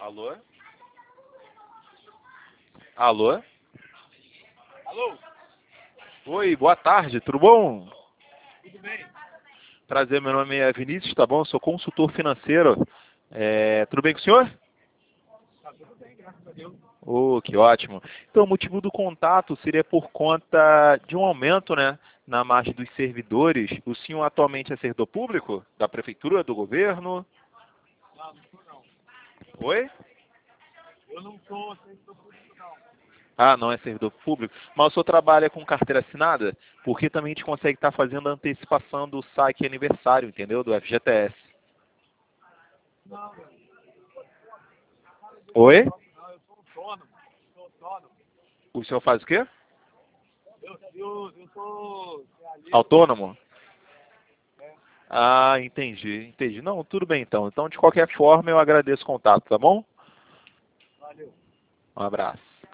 Alô? Alô? Alô? Oi, boa tarde, tudo bom? Tudo bem? Prazer, meu nome é Vinícius, tá bom? Eu sou consultor financeiro. Tudo bem com o senhor? Tá tudo bem, graças a Deus. Oh, que ótimo. Então, o motivo do contato seria por conta de um aumento, né, na margem dos servidores. O senhor atualmente é servidor público? Da prefeitura, do governo? Não sou não. Oi? Eu não sou servidor público não. Ah, não é servidor público. Mas o senhor trabalha com carteira assinada? Porque também a gente consegue estar fazendo a antecipação do saque aniversário, entendeu? Do FGTS. Não, meu. Oi? Não, eu sou autônomo. Sou autônomo. O senhor faz o quê? Eu sou realista. Autônomo? É, Ah, entendi. Não, tudo bem então. Então, de qualquer forma, eu agradeço o contato, tá bom? valeu. Um abraço.